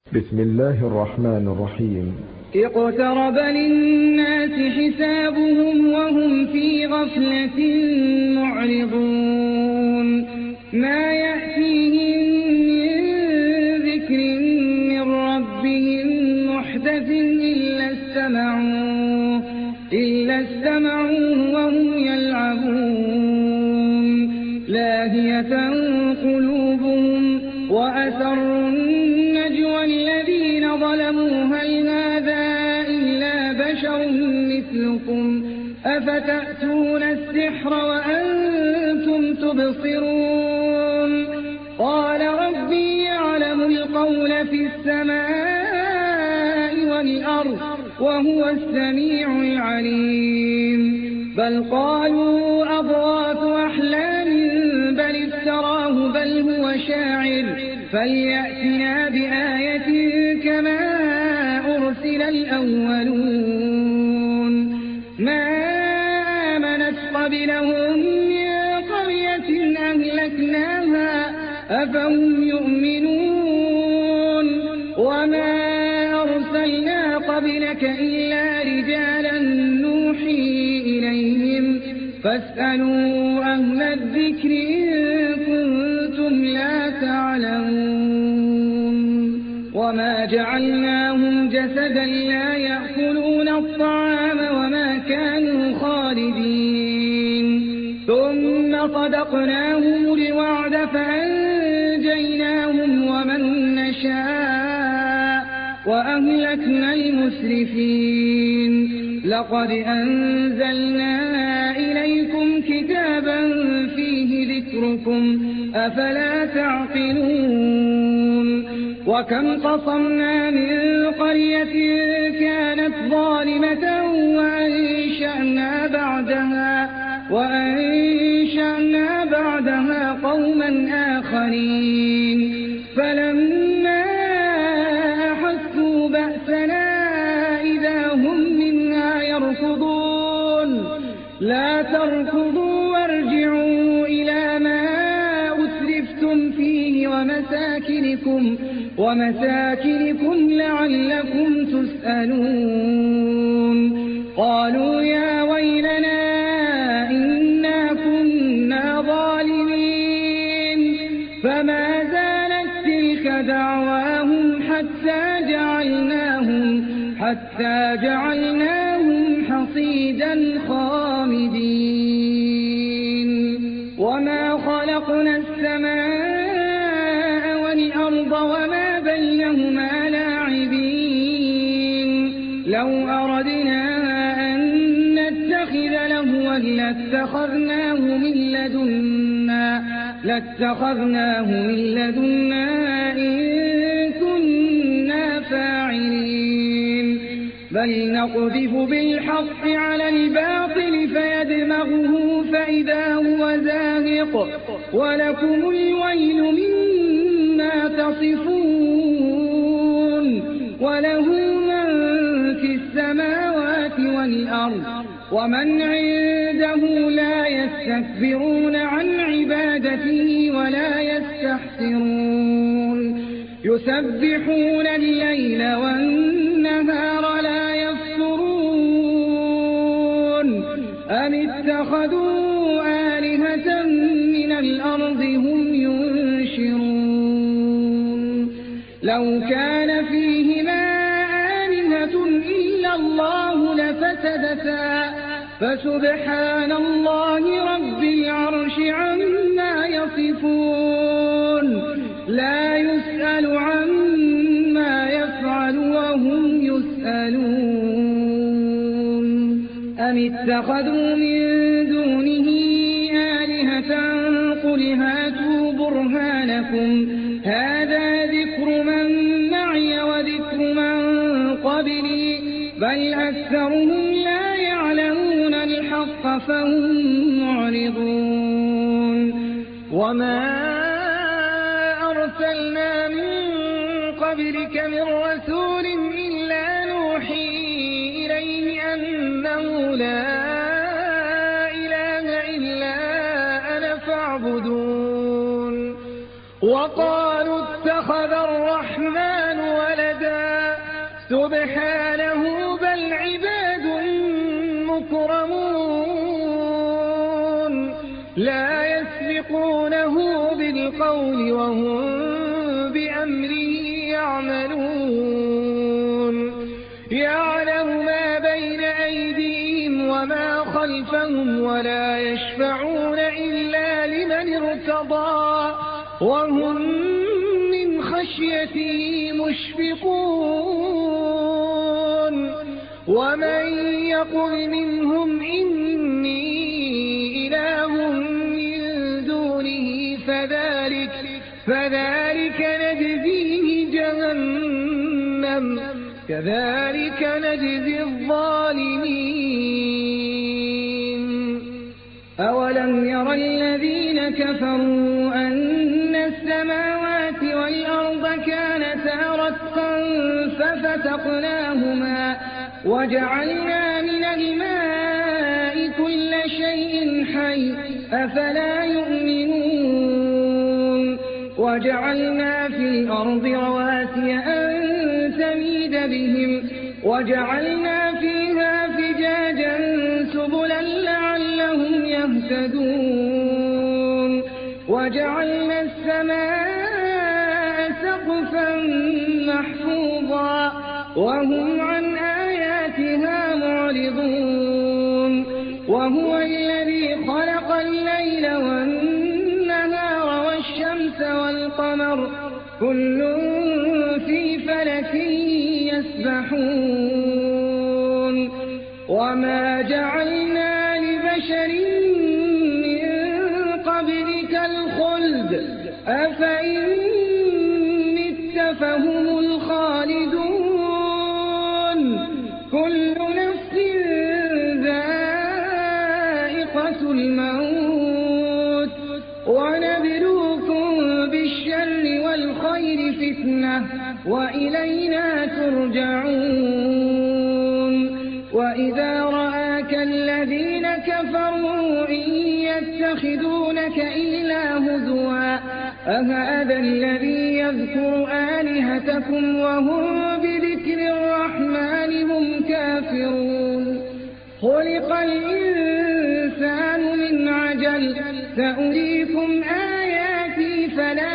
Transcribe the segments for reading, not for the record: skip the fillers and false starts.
بسم الله الرحمن الرحيم. اقترب للناس حسابهم وهم في غفلة معرضون ما يأتيهم من ذكر من ربهم محدث إلا استمعوه وهم يلعبون لاهية قلوبهم وأسروا النجوى الذين ظلموا هل هذا إلا بشر مثلكم أفتأتون السحر وأنتم تبصرون قال ربي يعلم القول في السماء والأرض وهو السميع العليم بل قالوا أضغاث أحلام بل افتراه بل هو شاعر فليأتنا بآية كما أرسل الأولون ما آمنت قبلهم من قرية أهلكناها أفهم يؤمنون وما أرسلنا قبلك إلا رجالا نوحي إليهم فاسألوا أهل الذكر إن كنتم لا تعلمون وما جعلناهم جسدا لا يأكلون الطعام وما كانوا خالدين ثم صدقناهم الوعد فأنجيناهم ومن نشاء وأهلكنا المسرفين لقد أنزلنا إليكم كتابا فيه ذكركم أفلا تعقلون وكم قصمنا من قرية كانت ظالمة وأنشأنا بعدها قوما آخرين فلما أحسوا بأسنا إذا هم منها يركضون لا تركضوا وارجعوا إلى ما أسرفتم فيه ومساكنكم لعلكم تسألون قالوا يا ويلنا إنا كنا ظالمين فما زالت تلك دعواهم حتى جعلناهم حصيدا خامدين وما خلقنا السماء والأرض وما بينهما لاعبين لو أردنا أن نتخذ لهوا لاتخذناه من لدنا إن كنا فاعلين بل نقذف بالحق على الباطل فيدمغه فإذا هو زاهق ولكم الويل مما تصفون وله من في السماوات والأرض ومن عنده لا يستكبرون عن عبادته ولا يستحسرون يسبحون الليل والنهار لا يفترون أم اتخذوا آلهة من الأرض هم ينشرون لو كان فيهما آلهة إلا الله لفسدتا فسبحان الله رب العرش عما يصفون لا يسأل عما يفعل وهم يسألون أم اتخذوا من دونه آلهة قل هاتوا برهانكم هذا ذكر من معي وذكر من قبلي بل أكثرهم لا يعلمون الحق فهم معرضون وما أرسلنا من قبلك من رسول إلا نوحي إليه أنه لا إله إلا أنا فاعبدون وقالوا اتخذ الرحمن ولدا سبحانه بل عباد مكرمون لا يسبقونه بالقول وهم بأمره يعملون يعلم ما بين أيديهم وما خلفهم ولا يشفعون إلا لمن ارتضى وهم من خشيته مشفقون ومن يقل منهم إني إله من دونه فذلك نجزيه جهنم كذلك نجزي الظالمين أولم ير الذين كفروا أن السماوات والأرض كانتا رتقا ففتقناهما وجعلنا من الماء كل شيء حي أفلا يؤمنون وجعلنا في الأرض رواسي أن تميد بهم وجعلنا فيها فجاجا سبلا لعلهم يهتدون وجعلنا السماء سقفا محفوظا وهم عن آياتها معرضون وهو الذي خلق الليل والنهار والشمس والقمر كل في فلك يسبحون وما جعلنا لبشر من قبلك الخلد أفإن مت فهم الخالدون كل نفس ذائقة الموت ونبلوكم بالشر والخير فتنة وإلينا ترجعون وإذا رآك الذين كفروا إن يتخذونك إلا هزوا أهذا الذي يذكر آلهتكم وهم بذكر الرحمن هم كافرون خلق الإنسان من عجل سأريكم آياتي فلا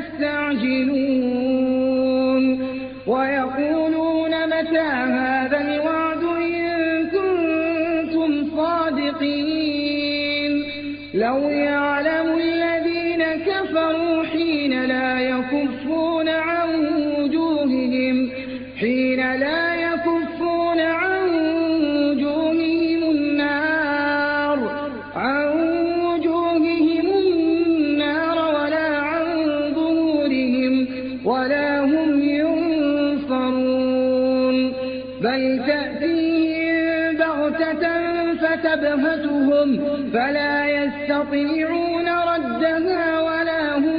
تستعجلون ويقولون متى هذا الوعد إن كنتم صادقين لو يعلم الذين كفروا حين لا يكفون عن وجوههم النار ولا عن ظهورهم ولا هم ينصرون بل تأتيهم بغتة فتبهتهم فلا يستطيعون ردها ولا هم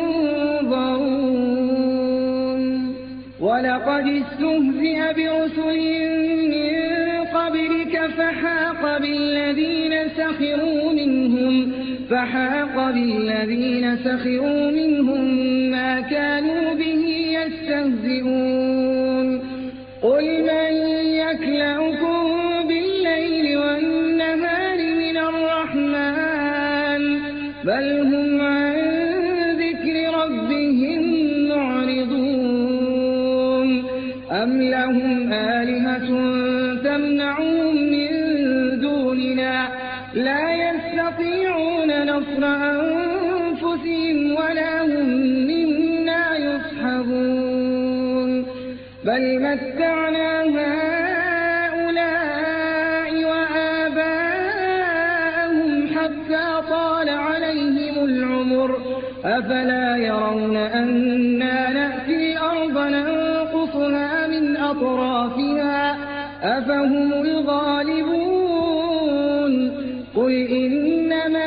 ينظرون ولقد استهزئ برسل من قبلك فحاق بالذين سخروا منهم ما كانوا به يستهزئون قل من يكلؤكم بالليل والنهار من الرحمن بل هم عن ذكر ربهم معرضون أم لهم آلهة تمنعهم من دوننا لا يستطيعون نصر أنفسهم ولا هم منا يصحبون بل متعنا هؤلاء وآباءهم حتى طال عليهم العمر أفلا يرون أنا نأتي الأرض ننقصها من أطرافها أفهم الغالبون قل إنما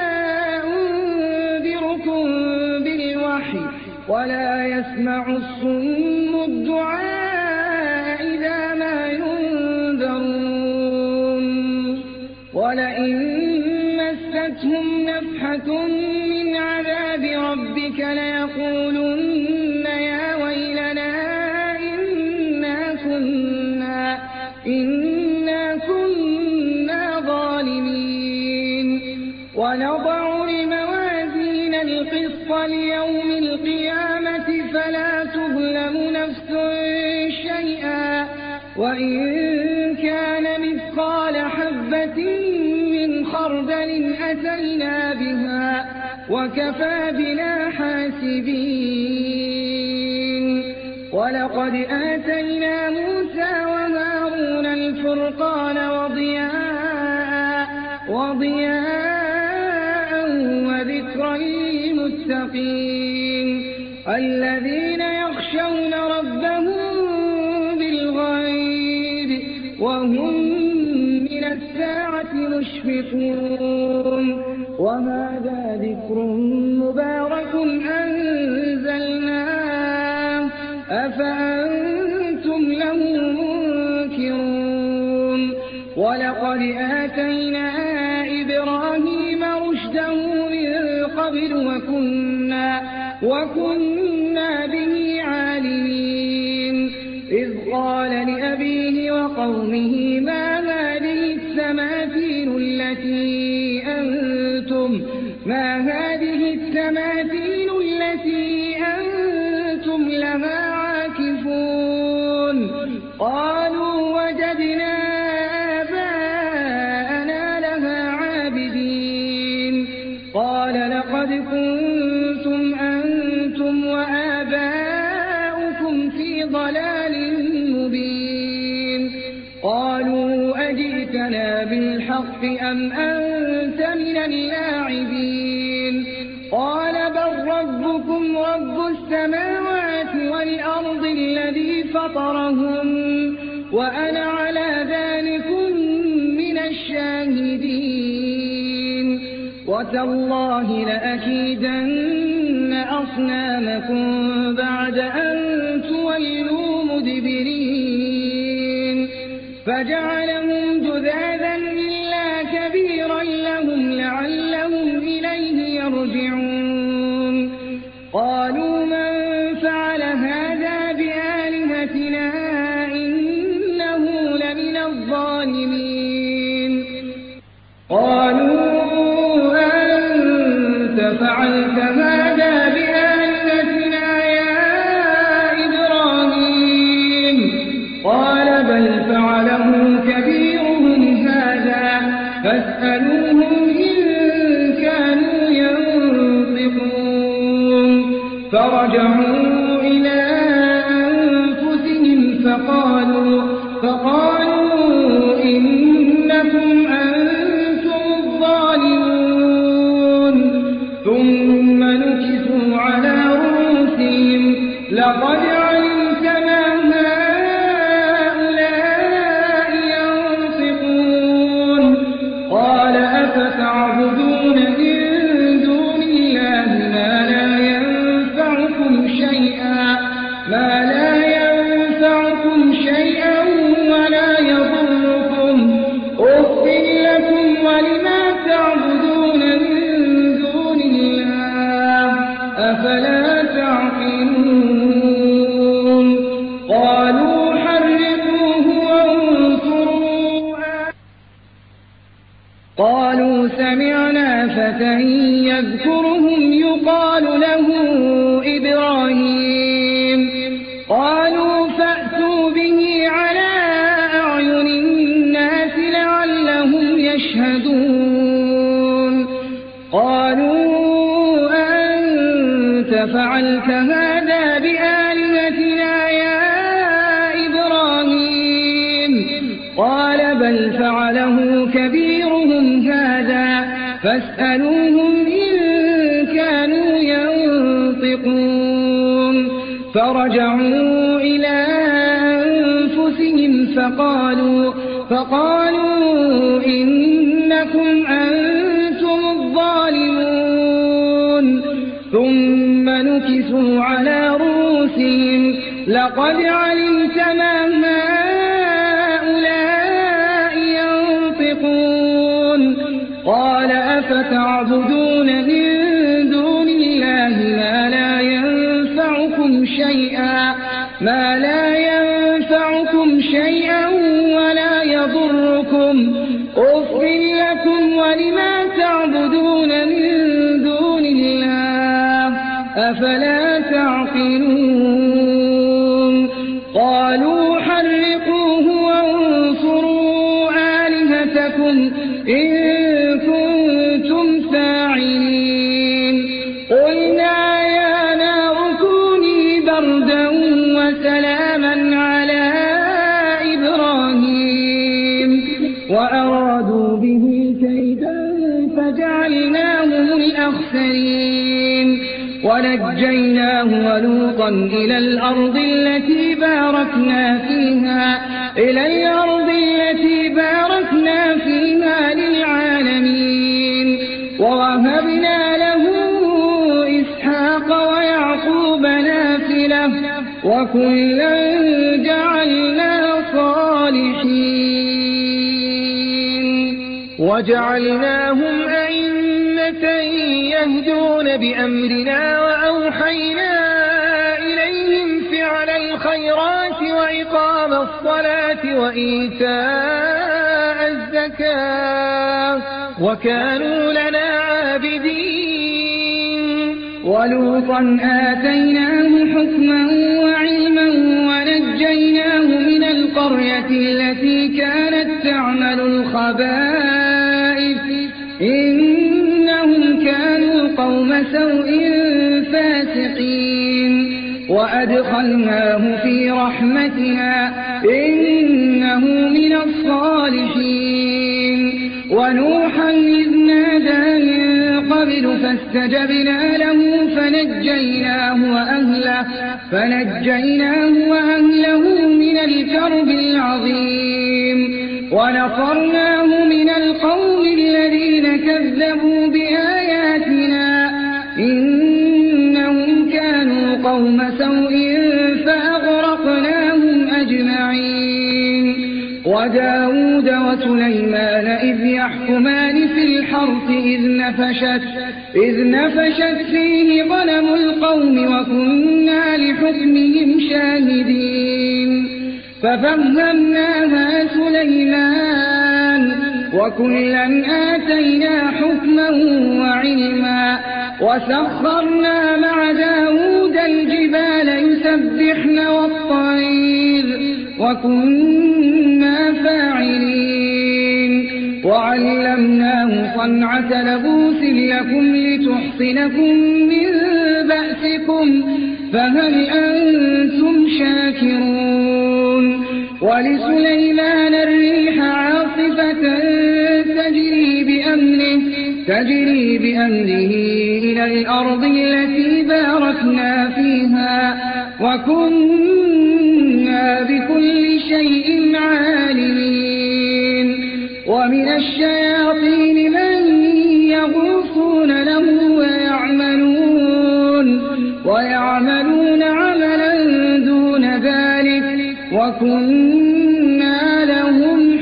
أنذركم بالوحي ولا يسمع الصم الدعاء إذا ما ينذرون ولئن مستهم نفحة من عذاب ربك ليقولن يا ويلنا إنا كنا نفس شيئا وإن كان مثقال حبة من خردل أتينا بها وكفى بنا حاسبين ولقد آتينا موسى وهارون الفرقان وضياء وذكرا للمتقين الذين يخشون ربهم بالغيب وهم من الساعة مشفقون وهذا ذكر مبارك أنزلناه أفأنتم له منكرون ولقد آتينا إبراهيم رشده من قبل وكنا به عالمين إذ قال لأبيه وقومه ما هذه التماثيل التي أنتم لها عاكفون قالوا وجدنا آباءنا لها عابدين قال لقد كنتم أنتم وآباؤكم في ضلال مبين قالوا أجئتنا بالحق أم أنت من اللاعبين قال بل ربكم رب السماوات والأرض الذي فطرهم وأنا على ذلكم من الشاهدين وتالله لأكيدن أصنامكم بعد أن تولوا مدبرين فجعلهم جذاذا إلا كبيرا لهم لعلهم إليه يرجعون قالوا من فعل هذا بآلهتنا إنه لمن الظالمين قالوا أنت فعلت هذا بآلهتنا يا إبراهيم قال بل فعله كبيرهم هذا فاسألوهم إن كانوا ينطقون فرجعوا إلى أنفسهم فقالوا إنكم أنتم الظالمون ثم نكسوا على رؤوسهم لقد علمت ما هؤلاء ينطقون قال أفتعبدون من دون الله ما لا ينفعكم شيئا ولا يضركم أف لكم ولما تعبدون من دون الله أفلا تعقلون قالوا حرقوه وانصروا قالوا سمعنا فتى يذكرهم يقال له إبراهيم قالوا فأتوا به على أعين الناس لعلهم يشهدون قالوا أنت فعلت هذا بآلهتنا يا إبراهيم قال بل فعله كبيرهم هذا فاسألوهم إن كانوا ينطقون فرجعوا إلى أنفسهم فقالوا إنكم أنتم الظالمون ثم نكسوا على رؤوسهم لقد علمت ما هؤلاء ينطقون قال أفتعبدون من دون الله ما لا ينفعكم شيئا ولا يضركم أف لكم ولما تعبدون من دون الله أفلا تعقلون لكم إن كنتم فاعلين قلنا يا نار كوني بردا وسلاما على إبراهيم وأرادوا به كيدا فجعلناهم الأخسرين ونجيناه ولوطا إلى الأرض التي باركنا فيها للعالمين ووهبنا له إسحاق ويعقوب نافلة وكلا جعلنا صالحين وجعلناهم أئمة يهدون بأمرنا وأوحينا إليهم فعل الخيرات وإقام الصلاة وإيتاء الزكاة وكانوا لنا عابدين ولوطا آتيناه حكما وعلما ونجيناه من القرية التي كانت تعمل الخبائث إنهم كانوا قوم سوء فاسقين وأدخلناه في رحمتنا إنه من الصالحين ونوحا إذ نادى من قبل فاستجبنا له فنجيناه وأهله من الكرب العظيم ونصرناه من القوم الذين كذبوا بآياتنا إنهم كانوا قوم سوء فأغرقناهم أجمعين وداود وسليمان إذ يحكمان في الحرث إذ نفشت فيه غنم القوم وكنا لحكمهم شاهدين ففهمناها سليمان وكلا آتينا حكما وعلما وسخرنا مع داود الجبال يسبحن والطير وكنا فاعلين وعلمناه صنعة لبوس لكم لتحصنكم من بأسكم فهل أنتم شاكرون ولسليمان الريح عاصفة تجري بأمره إلى الأرض التي باركنا فيها وكنا بكل شيء عالمين ومن الشياطين من يغوصون له ويعملون عملا دون ذلك وكنا لهم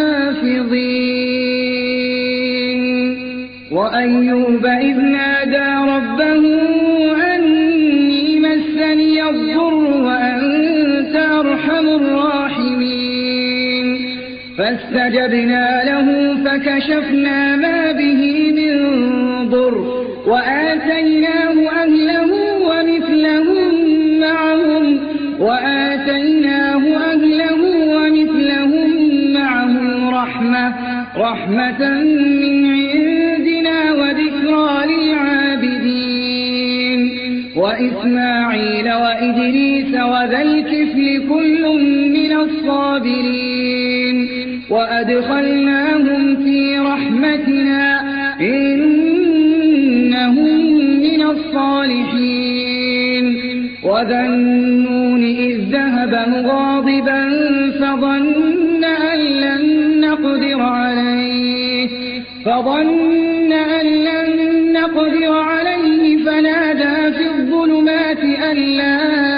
حافظين وأيوب إذ نادى ربه أني مسني الضر وأنت أرحم الراحمين فاستجبنا له فكشفنا ما به من ضر وآتيناه أهله ومثلهم معهم رحمة من عندنا وذكرى للعابدين وإسماعيل وإدريس وذا الكفل كل من الصابرين وأدخلناهم في رحمتنا إنهم من الصالحين وذا النون إذ ذهب مغاضبا فظن أن لن نقدر عليه فنادى في الظلمات أن لا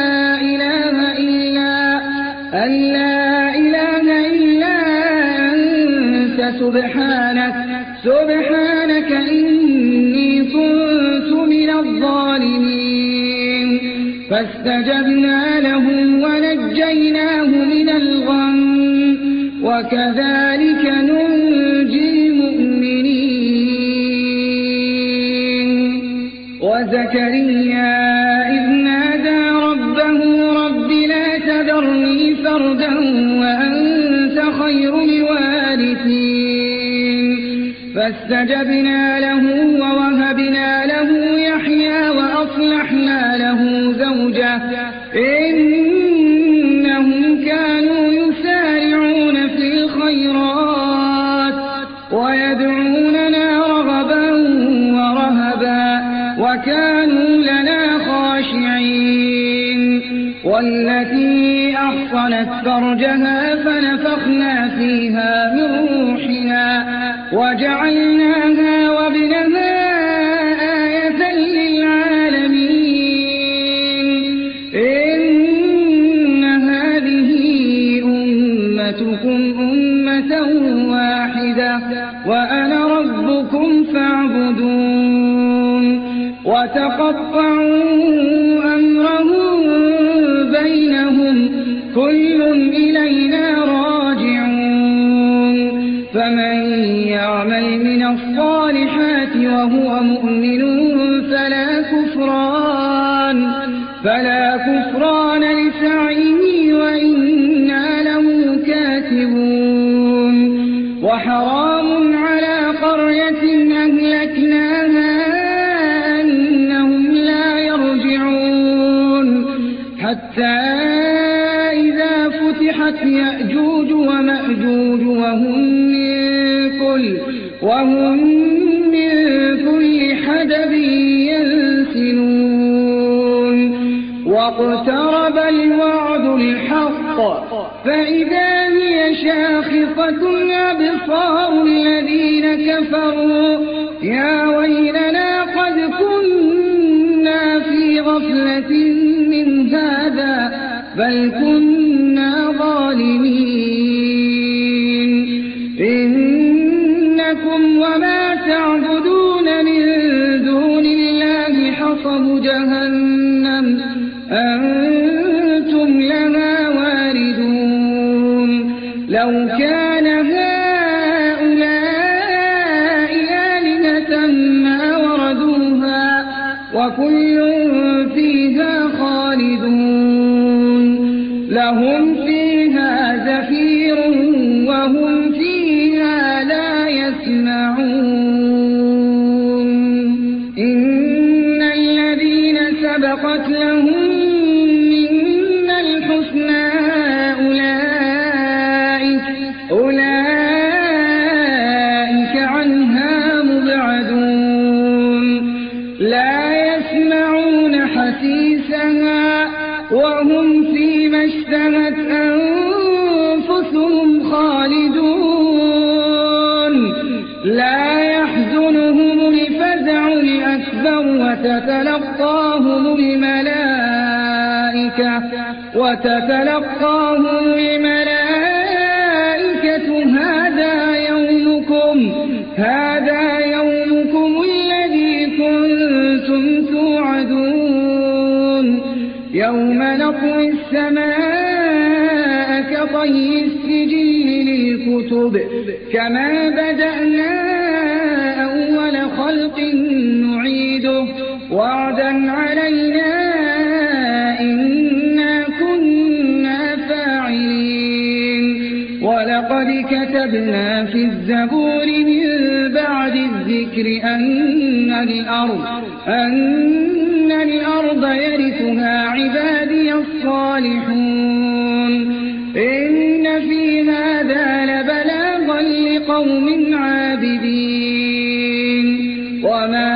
إله إلا أنت سبحانك إني كنت من الظالمين فاستجبنا له ونجيناه من الغم وكذلك ننجي المؤمنين وزكريا إذ نادى ربه رب لا تذرني فردا وأنت خير الوارثين فاستجبنا له ووهبنا له يحيى وأصلحنا له زوجه إنهم كانوا يسارعون في الخيرات ويدعوننا رغبا ورهبا وكانوا لنا خاشعين والتي أحصنت فرجها فنفخنا فيها من روحنا وجعلناها وابنها آية للعالمين إن هذه أمتكم أمة واحدة وأنا ربكم فاعبدون وتقطعوا أمرهم بينهم كل إلينا راجعون فمن يعمل من الصالحات وهو مؤمن فلا كفران لسعيه وإنا له كاتبون وحرام على قرية أهلكناها أنهم لا يرجعون حتى إذا فتحت يأجوج ومأجوج وهم من كل حدب ينسلون واقترب الوعد الحق فإذا هي شاخصة أبصار الذين كفروا يا ويلنا قد كنا في غفلة من هذا بل كنا ظالمين إنكم وما تعبدون من دون الله حصب جهنم أنتم لها واردون لو كان هؤلاء آلهة ما وردوها وكل فيها خالدون لهم فيها زفير وهم فيها لا يسمعون إن الذين سبقت لهم منا الحسنى أولئك عنها مبعدون لا يسمعون حسيسها وهم فيما اشتهت أنفسهم خالدون لا يحزنهم الفزع الأكبر وتتلقاهم الملائكة هذا يومكم الذي كنتم توعدون يوم نطوي السماء كطي السجل للكتب كما بدأنا أول خلق نعيده وعدا علينا إنا كنا فاعلين ولقد كتبنا في الزبور من بعد الذكر أن الأرض يرثها عبادي الصالحون إن في هذا لبلاغا لقوم عابدين وما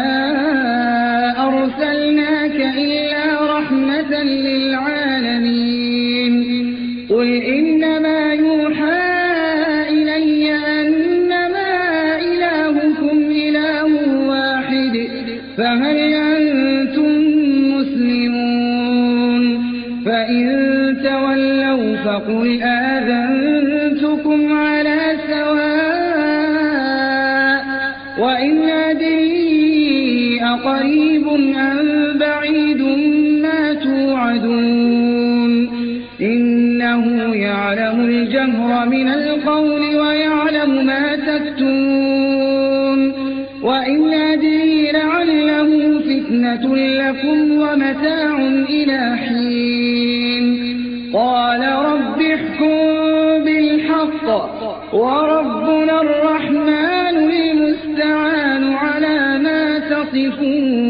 أرسلناك إلا رحمة للعالمين قل إنما يوحى إلي أنما إلهكم إله واحد فهل أنتم مسلمون فإن تولوا فقل آذنتكم على سواء وإن أدري أقريب أم بعيد ما توعدون إنه يعلم الجهر من القول ويعلم ما تكتمون وإن أدري لعله فتنة لكم ومتاع إلى حين قال رب احكم بالحق وربنا الرحمن المستعان يصطفون